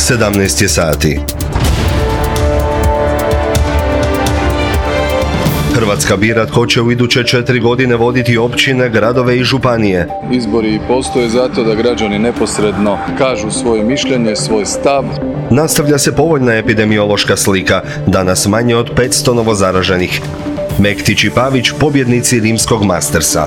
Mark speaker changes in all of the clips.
Speaker 1: 17 je sati. Hrvatska bira tko će u iduće 4 godine voditi općine, gradove i županije.
Speaker 2: Izbori postoje zato da građani neposredno kažu svoje mišljenje, svoj stav.
Speaker 1: Nastavlja se povoljna epidemiološka slika, danas manje od 500 novozaraženih. Mektić i Pavić pobjednici rimskog Mastersa.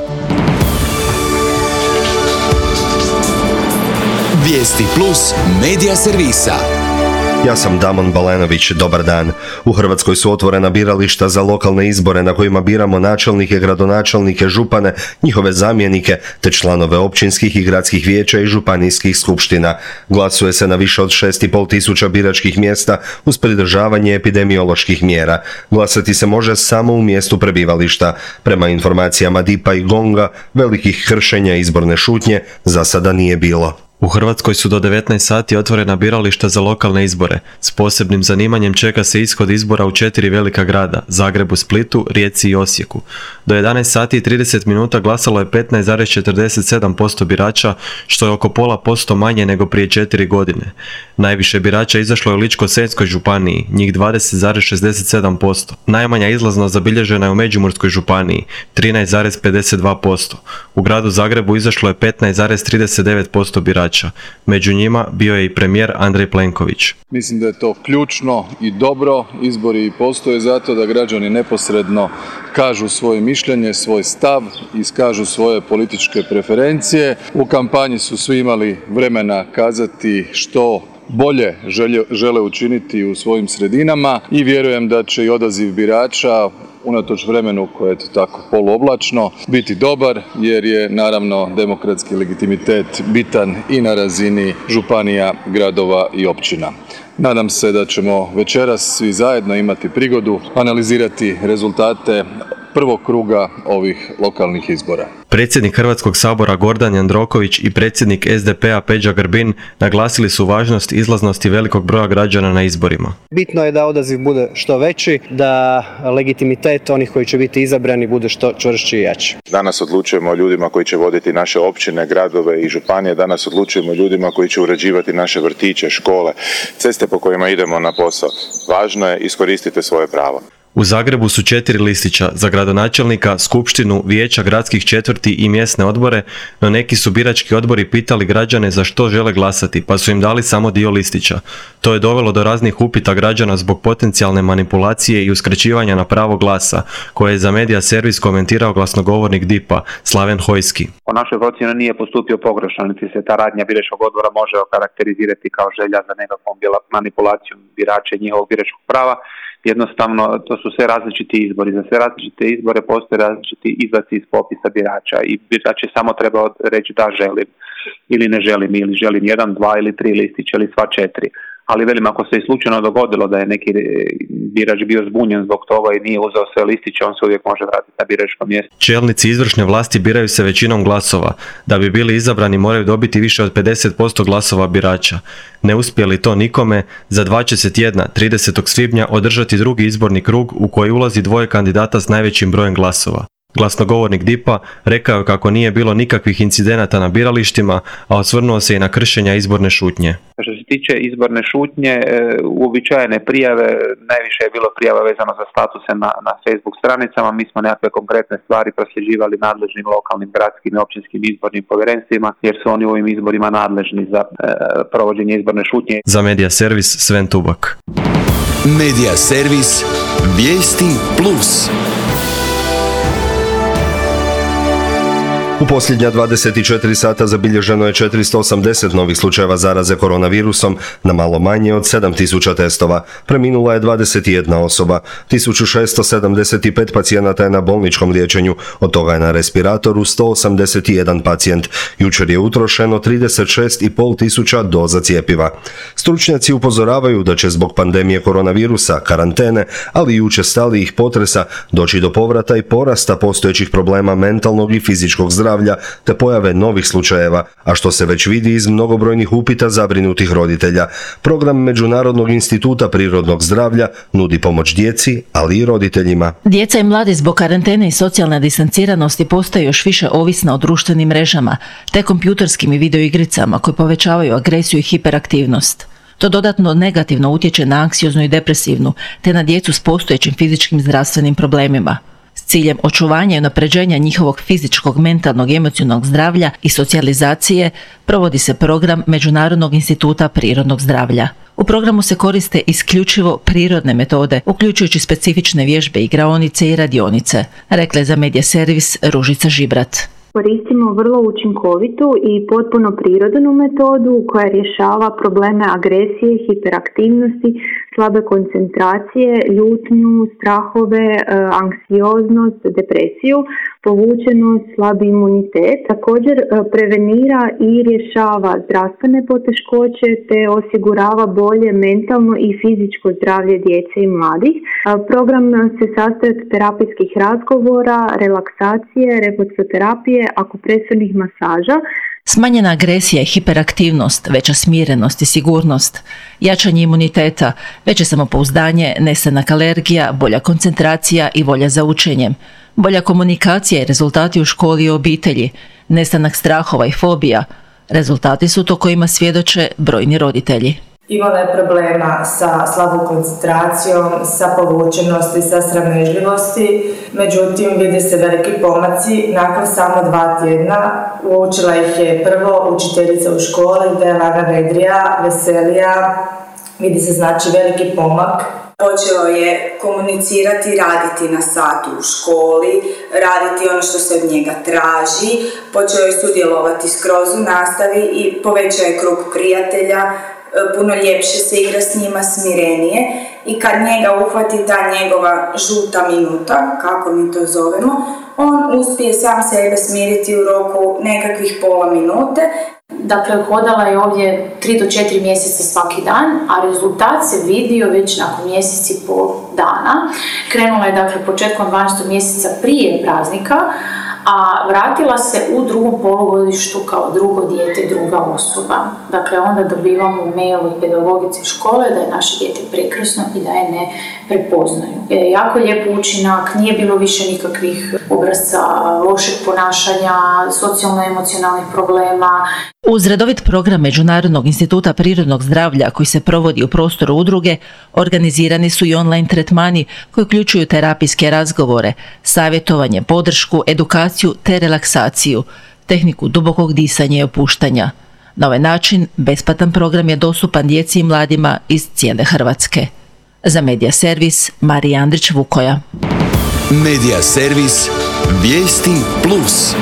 Speaker 3: Vijesti plus medija servisa.
Speaker 1: Ja sam Damon Balenović, dobar dan. U Hrvatskoj su otvorena birališta za lokalne izbore na kojima biramo načelnike, gradonačelnike, župane, njihove zamjenike te članove općinskih i gradskih vijeća i županijskih skupština. Glasuje se na više od 6,5 tisuća biračkih mjesta uz pridržavanje epidemioloških mjera. Glasati se može samo u mjestu prebivališta. Prema informacijama DIP-a i GONG-a, velikih kršenja izborne šutnje za sada nije bilo.
Speaker 4: U Hrvatskoj su do 19 sati otvorena birališta za lokalne izbore. S posebnim zanimanjem čeka se ishod izbora u 4 velika grada, Zagrebu, Splitu, Rijeci i Osijeku. Do 11 sati i 30 minuta glasalo je 15,47% birača, što je oko 0,5% manje nego prije 4 godine. Najviše birača izašlo je u Ličko-senjskoj županiji, njih 20,67%. Najmanja izlaznost zabilježena je u Međimurskoj županiji, 13,52%. U gradu Zagrebu izašlo je 15,39% birača. Među njima bio je i premijer Andrej Plenković.
Speaker 2: Mislim da je to ključno i dobro. Izbori postoje zato da građani neposredno kažu svoje mišljenje, svoj stav, iskažu svoje političke preferencije. U kampanji su svi imali vremena kazati što bolje žele učiniti u svojim sredinama i vjerujem da će i odaziv birača unatoč vremenu koje je tako poluoblačno biti dobar, jer je naravno demokratski legitimitet bitan i na razini županija, gradova i općina. Nadam se da ćemo večeras svi zajedno imati prigodu analizirati rezultate prvog kruga ovih lokalnih izbora.
Speaker 4: Predsjednik Hrvatskog sabora Gordan Jandroković i predsjednik SDP-a Peđa Grbin naglasili su važnost izlaznosti velikog broja građana na izborima.
Speaker 5: Bitno je da odaziv bude što veći, da legitimitet onih koji će biti izabrani bude što čvršći i jači.
Speaker 6: Danas odlučujemo o ljudima koji će voditi naše općine, gradove i županije. Danas odlučujemo o ljudima koji će uređivati naše vrtiće, škole, ceste po kojima idemo na posao. Važno je iskoristiti svoje pravo.
Speaker 4: U Zagrebu su 4 listića za gradonačelnika, skupštinu, vijeća gradskih četvrti i mjesne odbore, no neki su birački odbori pitali građane za što žele glasati, pa su im dali samo dio listića. To je dovelo do raznih upita građana zbog potencijalne manipulacije i uskraćivanja na pravo glasa, koje je za medija servis komentirao glasnogovornik DIP-a Slaven Hojski.
Speaker 7: Po našoj procjeni nije postupio pogrešno, niti se ta radnja biračkog odbora može okarakterizirati kao želja za nekakvom manipulacijom birača i njihovog biračkog prava. Jednostavno, to su sve različiti izbori. Za sve različite izbore postoje različiti izvaci iz popisa birača i birači samo treba reći da želim ili ne želim, ili želim 1, 2 ili 3 listića ili sva 4. Ali velim, ako se i slučajno dogodilo da je neki birač bio zbunjen zbog toga i nije uzeo sve listiće, on se uvijek može vratiti na biračko mjesto.
Speaker 4: Čelnici izvršne vlasti biraju se većinom glasova. Da bi bili izabrani moraju dobiti više od 50% glasova birača. Ne uspije li to nikome, za 2 će se tjedna, 30. svibnja, održati drugi izborni krug u koji ulazi 2 kandidata s najvećim brojem glasova. Glasnogovornik DIP-a rekao je kako nije bilo nikakvih incidenata na biralištima, a osvrnuo se i na kršenja izborne šutnje.
Speaker 7: Što se tiče izborne šutnje, uobičajene prijave, najviše je bilo prijava vezano za statuse na Facebook stranicama. Mi smo nekakve konkretne stvari prosljeđivali nadležnim lokalnim, gradskim i općinskim izbornim povjerenstvima, jer su oni u ovim izborima nadležni za provođenje izborne šutnje.
Speaker 4: Za medija servis Sven Tubak.
Speaker 3: Medija servis Vijesti plus.
Speaker 1: U posljednja 24 sata zabilježeno je 480 novih slučajeva zaraze koronavirusom na malo manje od 7000 testova. Preminula je 21 osoba. 1675 pacijenata je na bolničkom liječenju, od toga je na respiratoru 181 pacijent. Jučer je utrošeno 36,5 tisuća doza cjepiva. Stručnjaci upozoravaju da će zbog pandemije koronavirusa, karantene, ali i učestalijih potresa doći do povrata i porasta postojećih problema mentalnog i fizičkog zdravlja te pojave novih slučajeva, a što se već vidi iz mnogobrojnih upita zabrinutih roditelja. Program Međunarodnog instituta prirodnog zdravlja nudi pomoć djeci, ali i roditeljima.
Speaker 8: Djeca i mladi zbog karantene i socijalne distanciranosti postaju još više ovisna o društvenim mrežama te kompjuterskim i videoigricama koje povećavaju agresiju i hiperaktivnost. To dodatno negativno utječe na anksioznu i depresivnu, te na djecu s postojećim fizičkim zdravstvenim problemima. S ciljem očuvanja i unapređenja njihovog fizičkog, mentalnog i emocionalnog zdravlja i socijalizacije provodi se program Međunarodnog instituta prirodnog zdravlja. U programu se koriste isključivo prirodne metode, uključujući specifične vježbe, igraonice i radionice, rekla je za Medija servis Ružica Žibrat.
Speaker 9: Koristimo vrlo učinkovitu i potpuno prirodnu metodu koja rješava probleme agresije, hiperaktivnosti, slabe koncentracije, ljutnju, strahove, anksioznost, depresiju, povučenost, slabi imunitet. Također prevenira i rješava zdravstvene poteškoće te osigurava bolje mentalno i fizičko zdravlje djece i mladih. Program se sastoji od terapijskih razgovora, relaksacije, refleksoterapije, akupresivnih masaža.
Speaker 8: Smanjena agresija i hiperaktivnost, veća smirenost i sigurnost, jačanje imuniteta, veće samopouzdanje, nestanak alergija, bolja koncentracija i volja za učenjem, bolja komunikacija i rezultati u školi i obitelji, nestanak strahova i fobija. Rezultati su to kojima svjedoče brojni roditelji.
Speaker 10: Imala je problema sa slabom koncentracijom, sa povučenosti, sa sramežljivosti, međutim vide se veliki pomaci. Nakon samo 2 tjedna učila ih je prvo učiteljica u školi, da je Lana Vedrija, veselija, vidi se znači veliki pomak.
Speaker 11: Počeo je komunicirati, raditi na satu u školi, raditi ono što se od njega traži, počeo je sudjelovati skroz u nastavi i povećao je krug prijatelja, puno ljepše se igra s njima, smirenije i kad njega uhvati ta njegova žuta minuta, kako mi to zovemo, on uspije sam sebe smiriti u roku nekakvih pola minute.
Speaker 12: Dakle, hodala je ovdje 3 do 4 mjeseca svaki dan, a rezultat se vidio već nakon mjesec i pol dana. Krenula je dakle početkom 12. mjeseca prije praznika, a vratila se u drugom polugodištu kao drugo dijete, druga osoba. Dakle, onda dobivamo mail od pedagogice škole da je naše dijete prekrasno i da je ne prepoznaju. Jako lijep učinak, nije bilo više nikakvih obrasca lošeg ponašanja, socijalno-emocionalnih problema.
Speaker 8: Uz redovit program Međunarodnog instituta prirodnog zdravlja koji se provodi u prostoru udruge, organizirani su i online tretmani koji uključuju terapijske razgovore, savjetovanje, podršku, edukaciju te relaksaciju, tehniku dubokog disanja i opuštanja. Na ovaj način besplatan program je dostupan djeci i mladima iz cijele Hrvatske. Za Medija servis Marija Andrić-Vukoja.
Speaker 3: Medija servis Vijesti Plus.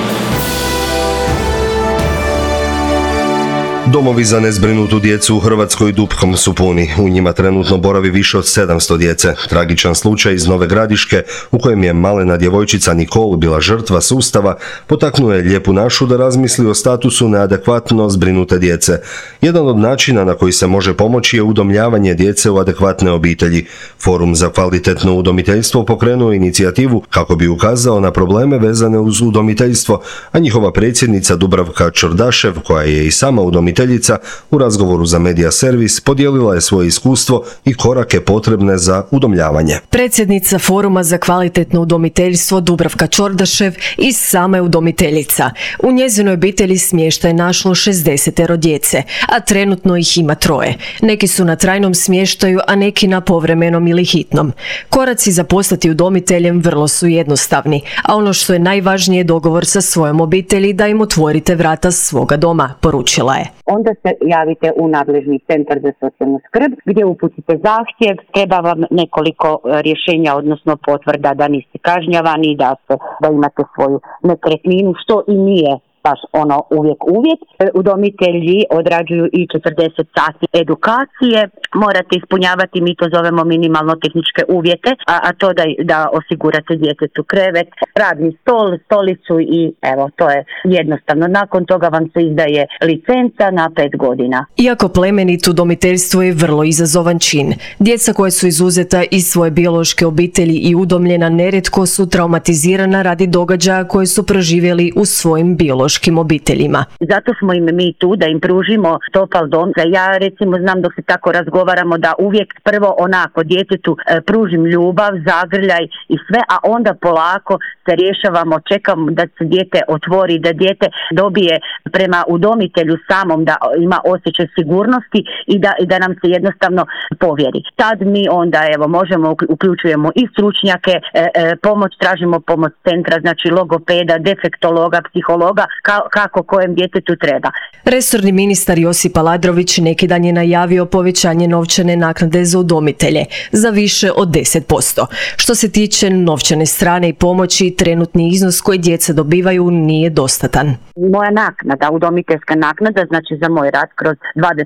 Speaker 1: Domovi za nezbrinutu djecu u Hrvatskoj dupkom su puni. U njima trenutno boravi više od 700 djece. Tragičan slučaj iz Nove Gradiške, u kojem je malena djevojčica Nikol bila žrtva sustava, potaknuo je Lijepu našu da razmisli o statusu neadekvatno zbrinute djece. Jedan od načina na koji se može pomoći je udomljavanje djece u adekvatne obitelji. Forum za kvalitetno udomiteljstvo pokrenuo inicijativu kako bi ukazao na probleme vezane uz udomiteljstvo, a njihova predsjednica Dubravka Čordašev, koja je i sama udomiteljica, u razgovoru za Medija servis podijelila je svoje iskustvo i korake potrebne za udomljavanje.
Speaker 13: Predsjednica Foruma za kvalitetno udomiteljstvo Dubravka Čordašev i sama je udomiteljica. U njezinoj obitelji smještaj je našlo 60 djece, a trenutno ih ima 3. Neki su na trajnom smještaju, a neki na povremenom ili hitnom. Koraci za postati udomiteljem vrlo su jednostavni, a ono što je najvažnije je dogovor sa svojom obitelji da im otvorite vrata svoga doma, poručila je.
Speaker 14: Onda se javite u nadležni centar za socijalnu skrb gdje uputite zahtjev, treba vam nekoliko rješenja, odnosno potvrda da niste kažnjavani, da imate svoju nekretninu, što i nije baš uvijek uvjet. Udomitelji odrađuju i 40 sati edukacije, morate ispunjavati, mi to zovemo minimalno tehničke uvjete, a to da osigurate djetetu krevet, radni stol, stolicu i evo, to je jednostavno. Nakon toga vam se izdaje licenca na 5 godina.
Speaker 13: Iako plemenito udomiteljstvo je vrlo izazovan čin, djeca koja su izuzeta iz svoje biološke obitelji i udomljena nerijetko su traumatizirana radi događaja koje su proživjeli u svojim biološkim biološkim obiteljima.
Speaker 14: Zato smo im mi tu da im pružimo topal dom. Ja recimo znam dok se tako razgovaramo da uvijek prvo onako djetetu pružim ljubav, zagrljaj i sve, a onda polako se rješavamo, čekamo da se dijete otvori, da dijete dobije prema udomitelju samom da ima osjećaj sigurnosti i da nam se jednostavno povjeri. Tad mi onda možemo uključujemo i stručnjake, tražimo pomoć centra, znači logopeda, defektologa, psihologa, kako kojem djetetu treba.
Speaker 13: Resorni ministar Josip Aladrović neki dan je najavio povećanje novčane naknade za udomitelje za više od 10%. Što se tiče novčane strane i pomoći, trenutni iznos koji djeca dobivaju nije dostatan.
Speaker 14: Moja naknada, udomiteljska naknada, znači za moj rad kroz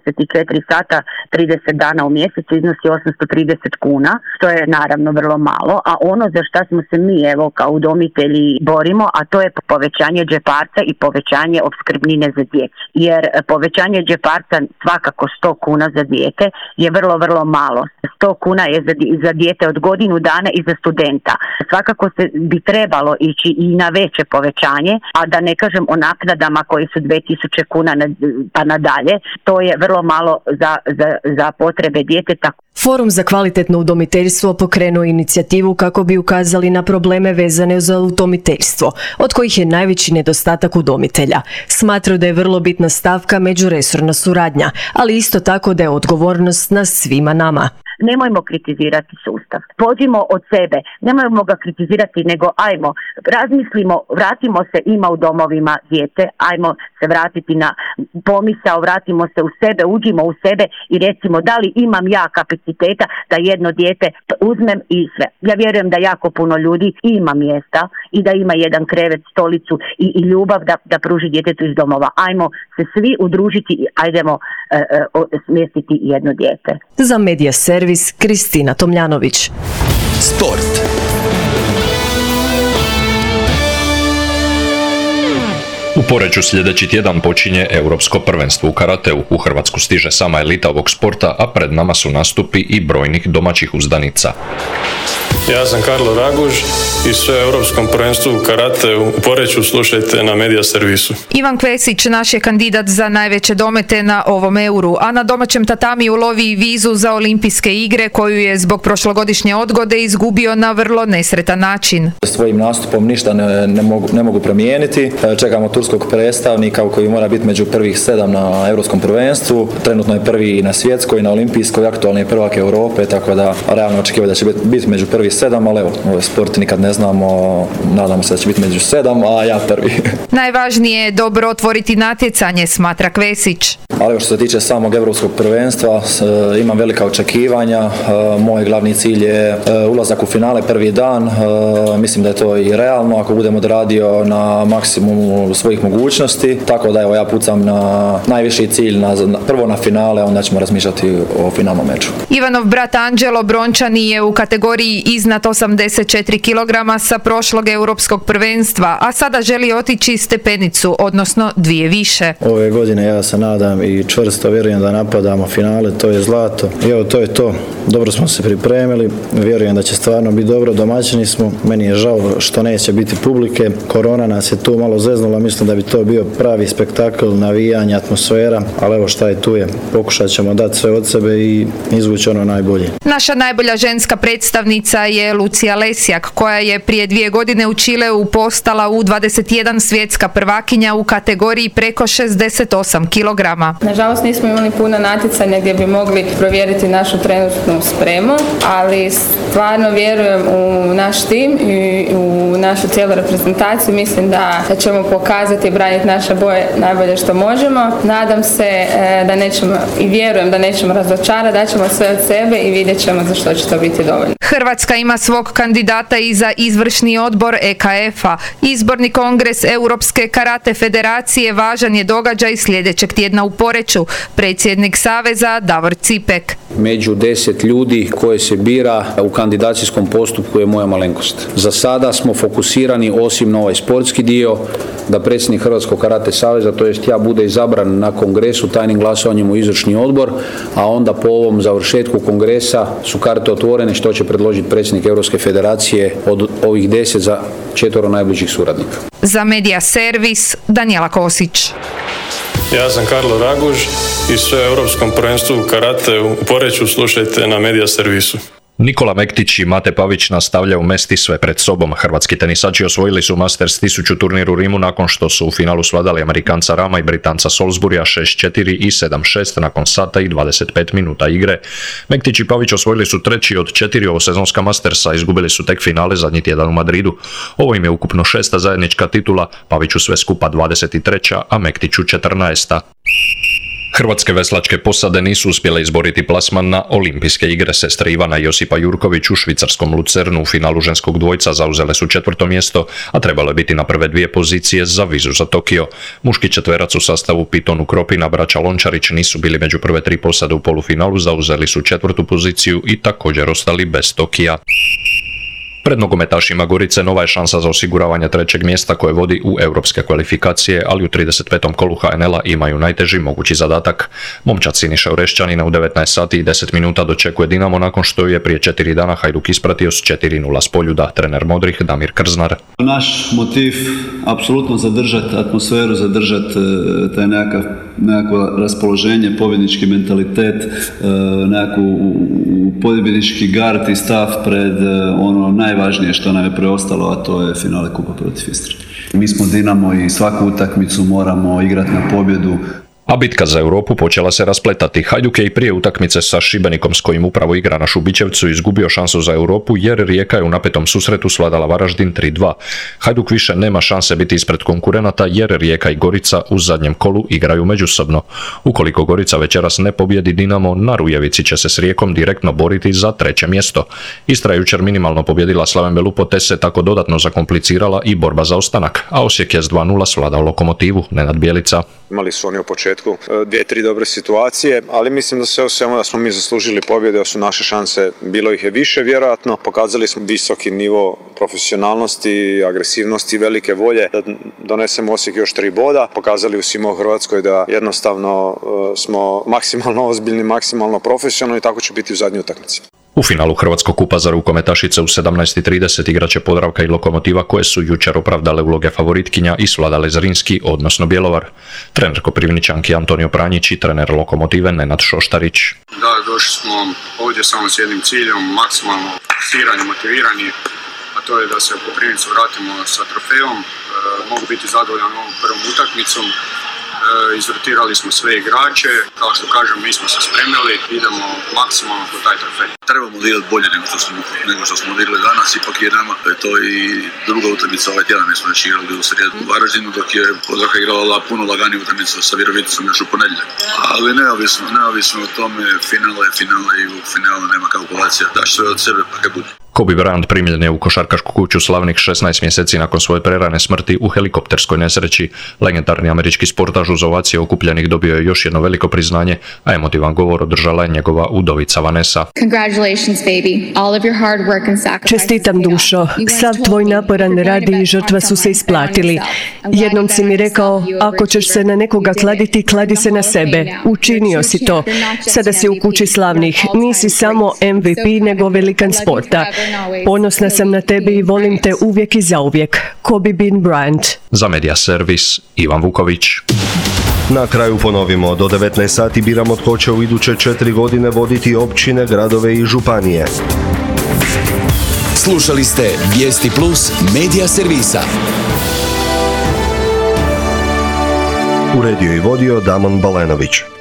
Speaker 14: 24 sata, 30 dana u mjesecu iznosi 830 kuna, što je naravno vrlo malo, a ono za šta smo se mi kao udomitelji borimo, a to je povećanje džeparca i povećanje opskrbnine za djecu. Jer povećanje džeparca svakako 100 kuna za dijete je vrlo, vrlo malo. 100 kuna je za dijete od godinu dana i za studenta. Svakako se bi trebalo ići i na veće povećanje, a da ne kažem o naknadama koji su 2000 kuna pa nadalje. To je vrlo malo za potrebe djeteta.
Speaker 13: Forum za kvalitetno udomiteljstvo pokrenuo inicijativu kako bi ukazali na probleme vezane za udomiteljstvo, od kojih je najveći nedostatak udomitelja. Smatraju da je vrlo bitna stavka međuresorna suradnja, ali isto tako da je odgovornost na svima nama.
Speaker 14: Nemojmo kritizirati sustav. Pođimo od sebe. Nemojmo ga kritizirati, nego ajmo, razmislimo, vratimo se, ima u domovima djece, ajmo se vratiti na pomisao, vratimo se u sebe, uđimo u sebe i recimo da li imam ja kapaciteta da jedno dijete uzmem i sve. Ja vjerujem da jako puno ljudi ima mjesta i da ima jedan krevet, stolicu i ljubav da pruži djetetu iz domova. Ajmo se svi udružiti i ajdemo smjestiti jedno dijete.
Speaker 13: Za Medija Servis, Kristina Tomljanović.
Speaker 3: Sport.
Speaker 15: U Poreču sljedeći tjedan počinje Europsko prvenstvo u karateu. U Hrvatsku stiže sama elita ovog sporta, a pred nama su nastupi i brojnih domaćih uzdanica.
Speaker 16: Ja sam Karlo Raguž i sve o Europskom prvenstvu u karateu u Poreču slušajte na Medija Servisu.
Speaker 17: Ivan Kvesić naš je kandidat za najveće domete na ovom euru, a na domaćem tatamiju lovi vizu za olimpijske igre koju je zbog prošlogodišnje odgode izgubio na vrlo nesretan način.
Speaker 18: Svojim nastupom ništa ne mogu promijeniti. Čekamo turskog predstavnika koji mora biti među prvih 7 na Europskom prvenstvu. Trenutno je prvi na svjetskoj, na olimpijskoj, aktualni je prvak Europe, tako da realno očekivati da će biti među prvih 7, ali evo, ovaj sport nikad ne znamo, nadamo se da će biti među 7, a ja prvi.
Speaker 17: Najvažnije je dobro otvoriti natjecanje, smatra Kvesić.
Speaker 18: Ali što se tiče samog Europskog prvenstva, imam velika očekivanja. Moj glavni cilj je ulazak u finale prvi dan. Mislim da je to i realno ako budem odradio na maksimumu svojih mogućnosti. Tako da evo, ja pucam na najviši cilj, prvo na finale, onda ćemo razmišljati o finalnom meču.
Speaker 17: Ivanov brat Anđelo Brončani je u kategoriji iznad 84 kg sa prošlog Europskog prvenstva, a sada želi otići stepenicu, odnosno 2 više.
Speaker 19: Ove godine ja se nadam i čvrsto vjerujem da napadamo finale, to je zlato. I evo, to je to. Dobro smo se pripremili, vjerujem da će stvarno biti dobro, domaćini smo. Meni je žao što neće biti publike. Korona nas je tu malo zeznula, mislim da bi to bio pravi spektakl, navijanje, atmosfera, ali evo šta je tu je. Pokušat ćemo dati sve od sebe i izvući ono najbolje.
Speaker 17: Naša najbolja ženska predstavnica je Lucija Lesjak, koja je prije 2 godine u Čileu postala u 21 svjetska prvakinja u kategoriji preko 68 kg.
Speaker 20: Nažalost nismo imali puno natjecanja gdje bi mogli provjeriti našu trenutnu spremu, ali stvarno vjerujem u naš tim i u našu cijelu reprezentaciju. Mislim da ćemo pokazati i braniti naše boje najbolje što možemo. Nadam se da nećemo i vjerujem da nećemo razočarati, da ćemo sve od sebe i vidjet ćemo za što će to biti dovoljno.
Speaker 17: Hrvatska ima svog kandidata i za izvršni odbor EKF-a. Izborni kongres Europske karate federacije važan je događaj sljedećeg tjedna u Poreču. Poreču, predsjednik Saveza Davor Cipek.
Speaker 21: Među 10 ljudi koje se bira u kandidacijskom postupku je moja malenkost. Za sada smo fokusirani, osim na ovaj sportski dio, da predsjednik Hrvatskog karate saveza, to jest ja, bude izabran na kongresu tajnim glasovanjem u izvršni odbor, a onda po ovom završetku kongresa su karte otvorene što će predložiti predsjednik Europske federacije od ovih 10 za 4 najbližih suradnika.
Speaker 17: Za Medija Servis, Danijela Kosić.
Speaker 16: Ja sam Karlo Raguž i sve Europskom prvenstvu karate u Poreču slušajte na Medija Servisu.
Speaker 15: Nikola Mektić i Mate Pavić nastavljaju mesti sve pred sobom. Hrvatski tenisači osvojili su Masters 1000 turnir u Rimu nakon što su u finalu svladali Amerikanca Rama i Britanca Salisburya 6-4 i 7-6 nakon sata i 25 minuta igre. Mektić i Pavić osvojili su treći od 4 ovosezonska Mastersa, izgubili su tek finale zadnji tjedan u Madridu. Ovo im je ukupno 6. zajednička titula, Paviću sve skupa 23. a Mektiću 14. Hrvatske veslačke posade nisu uspjele izboriti plasman na olimpijske igre. Sestre Ivana i Josipa Jurković u švicarskom Lucernu u finalu ženskog dvojca zauzele su 4. mjesto, a trebalo je biti na prve 2 pozicije za vizu za Tokio. Muški četverac u sastavu Pitonu Kropina, braća Lončarić nisu bili među prve 3 posade u polufinalu, zauzeli su 4. poziciju i također ostali bez Tokija. Pred nogometašima Gorice nova je šansa za osiguravanje 3. mjesta koje vodi u europske kvalifikacije, ali u 35. kolu HNL-a imaju najteži mogući zadatak. Momčad Siniša Orešćanina u 19 sati i 10 minuta dočekuje Dinamo nakon što je prije 4 dana Hajduk ispratio s 4-0 s Poljuda. Trener modrih Damir Krznar.
Speaker 22: Naš motiv apsolutno zadržati atmosferu, zadržati taj nekako raspoloženje, pobjednički mentalitet, nekakvu pobjednički gard i stav pred ono najvažnije što nam je preostalo, a to je finale Kupa protiv Istre. Mi smo Dinamo i svaku utakmicu moramo igrati na pobjedu.
Speaker 15: A bitka za Europu počela se raspletati. Hajduk je i prije utakmice sa Šibenikom s kojim upravo igra na Šubićevcu izgubio šansu za Europu jer Rijeka je u napetom susretu svladala Varaždin 3-2. Hajduk više nema šanse biti ispred konkurenata jer Rijeka i Gorica u zadnjem kolu igraju međusobno. Ukoliko Gorica večeras ne pobjedi Dinamo, na Rujevici će se s Rijekom direktno boriti za 3. mjesto. Istra je jučer minimalno pobjedila Slaven Belupo te se tako dodatno zakomplicirala i borba za ostanak, a Osijek je s 2-0 svladao Lokomotivu. Nenad Bjelica.
Speaker 23: Imali su oni u početku 2-3 dobre situacije, ali mislim da sve u svemu da smo mi zaslužili pobjede, da su naše šanse, bilo ih je više vjerojatno. Pokazali smo visoki nivo profesionalnosti, agresivnosti, velike volje da donesemo Osijek još 3 boda. Pokazali u svima u Hrvatskoj da jednostavno smo maksimalno ozbiljni, maksimalno profesionalni i tako će biti u zadnjoj utakmici.
Speaker 15: U finalu Hrvatskog kupa za rukometašice u 17:30 igraće Podravka i Lokomotiva koje su jučer opravdale uloge favoritkinja i svladale Zrinski, odnosno Bjelovar. Trener Koprivničanki Antonio Pranjić i trener Lokomotive Nenad Šoštarić.
Speaker 24: Da, došli smo ovdje samo s jednim ciljem, maksimalno fokusirani, motivirani, a to je da se u Koprivnicu vratimo sa trofejom. Mogu biti zadovoljan ovom prvom utakmicom. Izrotirali smo sve igrače, kao što kažem, mi smo se spremili, idemo maksimalno po taj trofej.
Speaker 25: Trebamo odigrati bolje nego što smo odigrali danas, ipak je nama to i druga utakmica ovaj tjedan, mi smo već igrali u srijedu u Varaždinu, dok je Podravka igrala puno laganiju utakmicu sa Viroviticom još u ponedjeljak. Ali neovisno o tome, finale i u finalu nema kalkulacija, daš sve od sebe pa kaj bude.
Speaker 15: Kobe Bryant primljen je u košarkašku kuću slavnih 16 mjeseci nakon svoje prerane smrti u helikopterskoj nesreći. Legendarni američki sportaš uz ovacije okupljenih dobio je još jedno veliko priznanje, a emotivan govor održala je njegova udovica Vanessa.
Speaker 13: Čestitam dušo, sav tvoj naporan rad i žrtva su se isplatili. Jednom si mi rekao, ako ćeš se na nekoga kladiti, kladi se na sebe. Učinio si to. Sada si u kući slavnih. Nisi samo MVP, nego velikan sporta. Ponosna sam na tebe i volim te uvijek i zauvijek. Kobe Bean Bryant.
Speaker 15: Za Medija Servis, Ivan Vuković.
Speaker 1: Na kraju ponovimo, do 19 sati biramo tko će u iduće 4 godine voditi općine, gradove i županije.
Speaker 3: Slušali ste Vijesti Plus Medija Servisa.
Speaker 1: Uredio i vodio Damon Balenović.